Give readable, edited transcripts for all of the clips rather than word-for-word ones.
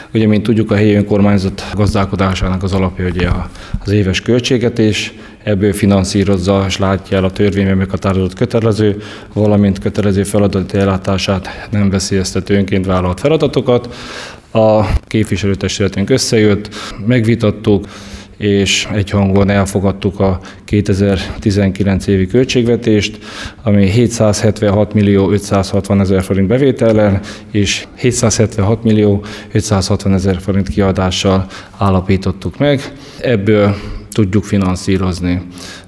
Ugye, mint tudjuk, a helyi önkormányzat gazdálkodásának az alapja ugye az éves költségvetés, ebből finanszírozza és látja el a törvényben meghatározott kötelező, valamint kötelező feladati ellátását nem veszélyeztető önként vállalt feladatokat. A képviselőtestületünk összejött, megvitattuk, és egyhangon elfogadtuk a 2019 évi költségvetést, ami 776 millió 560 ezer forint bevétellel és 776 millió 560 ezer forint kiadással állapítottuk meg. Ebből tudjuk finanszírozni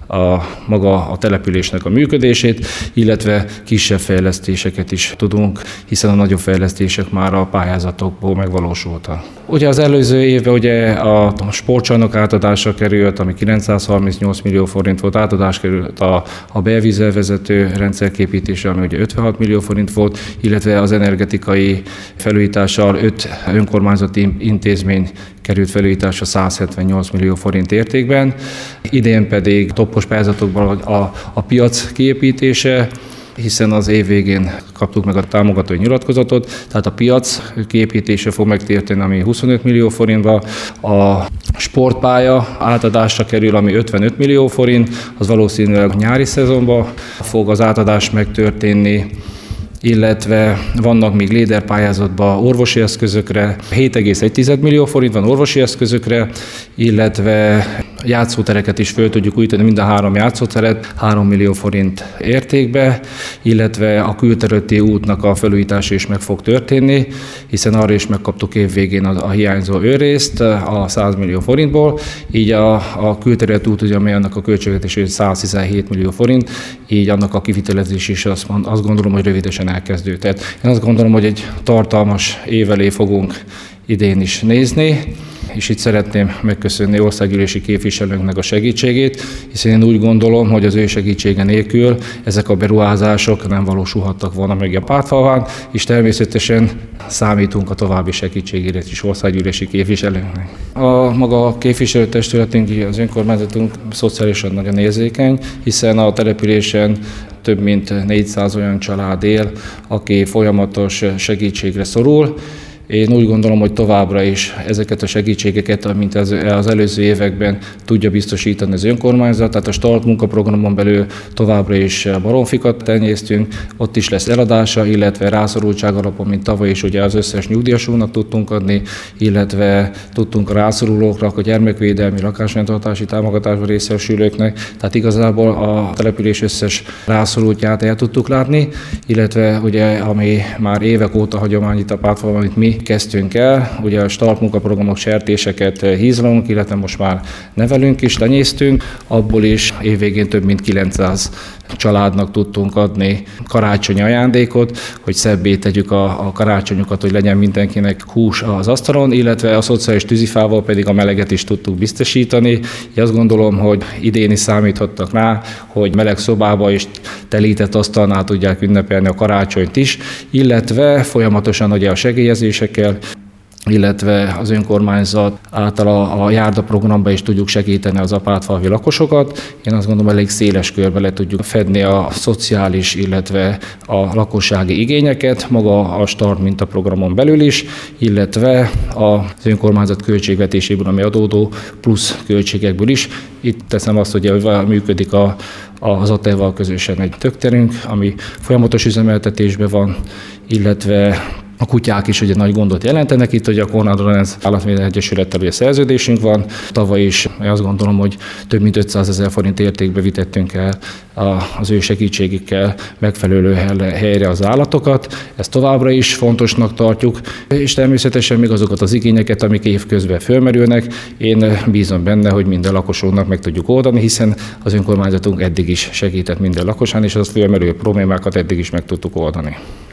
maga a településnek a működését, illetve kisebb fejlesztéseket is tudunk, hiszen a nagyobb fejlesztések már a pályázatokból megvalósultak. Ugye az előző évben ugye a sportcsarnok átadásra került, ami 938 millió forint volt, átadás került a belvízelvezető rendszerképítése, ami ugye 56 millió forint volt, illetve az energetikai felújítással 5 önkormányzati intézmény került felújításra 178 millió forint értékben. Idén pedig toppos pályázatokban a piac kiépítése, hiszen az év végén kaptuk meg a támogatói nyilatkozatot, tehát a piac kiépítése fog megtérteni, ami 25 millió forintba, a sportpálya átadásra kerül, ami 55 millió forint, az valószínűleg a nyári szezonban fog az átadás megtörténni, illetve vannak még léderpályázatban orvosi eszközökre, 7,1 millió forint van orvosi eszközökre, illetve játszótereket is föl tudjuk újítani, mind a 3 játszóteret 3 millió forint értékbe, illetve a külterületi útnak a felújítása is meg fog történni, hiszen arra is megkaptuk évvégén a hiányzó őrrészt a 100 millió forintból, így a külterületi út, ugye, amely annak a költségvetése 117 millió forint, így annak a kivitelezés is azt gondolom, hogy rövidesen elkezdődött. Tehát én azt gondolom, hogy egy tartalmas év elé fogunk idén is nézni, és itt szeretném megköszönni országgyűlési képviselőnknek a segítségét, hiszen én úgy gondolom, hogy az ő segítsége nélkül ezek a beruházások nem valósulhattak volna meg a pártfalván, és természetesen számítunk a további segítségére is országgyűlési képviselőnknek. Maga a képviselőtestületünk, az önkormányzatunk szociálisan nagyon érzékeny, hiszen a településen több mint 400 olyan család él, aki folyamatos segítségre szorul. Én úgy gondolom, hogy továbbra is ezeket a segítségeket, mint az előző években tudja biztosítani az önkormányzat, tehát a Start munkaprogramon belül továbbra is baromfikat tenyésztünk, ott is lesz eladása, illetve rászorultság alapon, mint tavaly is ugye az összes nyugdíjasúnak tudtunk adni, illetve tudtunk a rászorulókra, a gyermekvédelmi, lakásfenntartási támogatásban részesülőknek, tehát igazából a település összes rászorultját el tudtuk látni, illetve ugye, ami már évek óta hagyomány itt a Pártfalván, amit mi kezdtünk el, ugye a Start munkaprogramok sertéseket hízlalunk, illetve most már nevelünk is, tenyésztünk, abból is évvégén több mint 900 családnak tudtunk adni karácsonyi ajándékot, hogy szebbé tegyük a karácsonyukat, hogy legyen mindenkinek hús az asztalon, illetve a szociális tűzifával pedig a meleget is tudtuk biztosítani. Én azt gondolom, hogy idén is számíthattak rá, hogy meleg szobába és telített asztalnál tudják ünnepelni a karácsonyt is, illetve folyamatosan ugye a segélyezésekkel, illetve az önkormányzat által a járda programban is tudjuk segíteni az apátfalvi lakosokat. Én azt gondolom, elég széles körbe le tudjuk fedni a szociális, illetve a lakossági igényeket, maga a Start mintaprogramon belül is, illetve az önkormányzat költségvetéséből, ami adódó plusz költségekből is. Itt teszem azt, hogy működik az ATEV-val közösen egy tökterünk, ami folyamatos üzemeltetésben van, illetve a kutyák is ugye nagy gondot jelentenek itt, hogy a Konrad Lorenz Állatvédelmi Egyesülettel ugye szerződésünk van. Tavaly is azt gondolom, hogy több mint 500 000 forint értékbe vitettünk el az ő segítségükkel megfelelő helyre az állatokat. Ezt továbbra is fontosnak tartjuk, és természetesen még azokat az igényeket, amik évközben fölmerülnek, én bízom benne, hogy minden lakosunknak meg tudjuk oldani, hiszen az önkormányzatunk eddig is segített minden lakosán, és az fölmerülő problémákat eddig is meg tudtuk oldani.